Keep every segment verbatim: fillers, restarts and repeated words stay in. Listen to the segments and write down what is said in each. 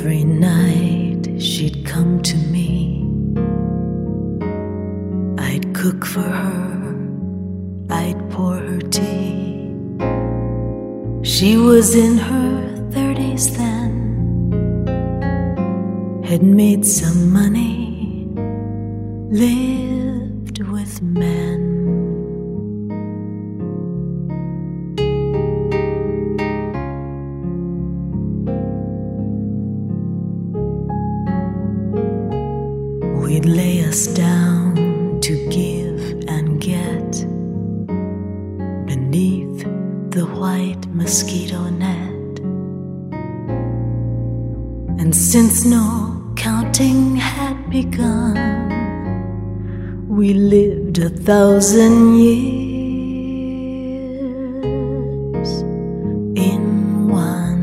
Every night she'd come to me. I'd cook for her, I'd pour her tea. She was in her thirties then, had made some money, lived with men. We'd lay us down to give and get beneath the white mosquito net. And since no counting had begun, we lived a thousand years in one.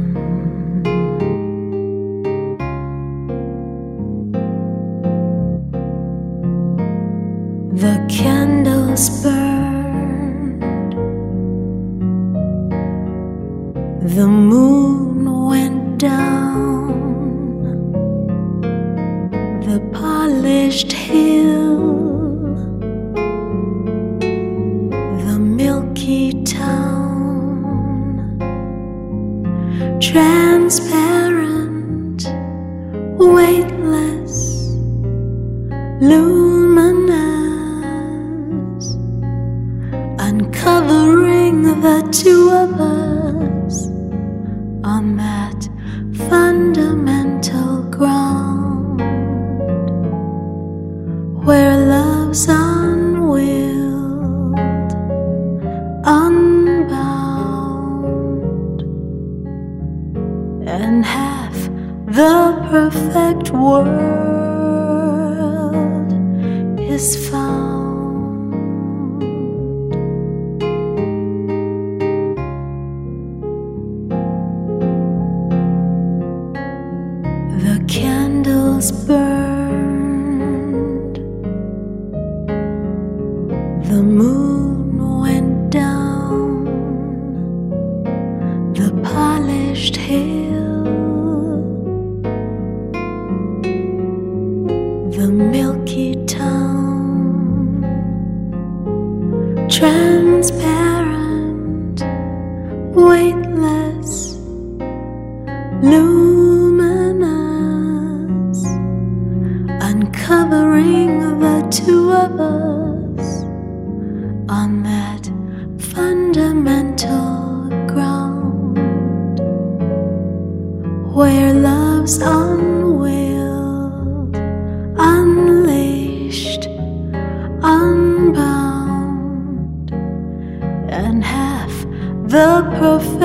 The candles burned, the moon went down, the polished hill, the milky town, transparent, weightless, luminous, uncovering the two of us on that fundamental ground where love's unwilled, unbound, and half the perfect world is found. The candles burned, the moon went down, the polished hill, the milky town, transparent, weightless, luminous, uncovering the two of us on that fundamental ground where love's unwilled, unleashed, unbound, and half the perfect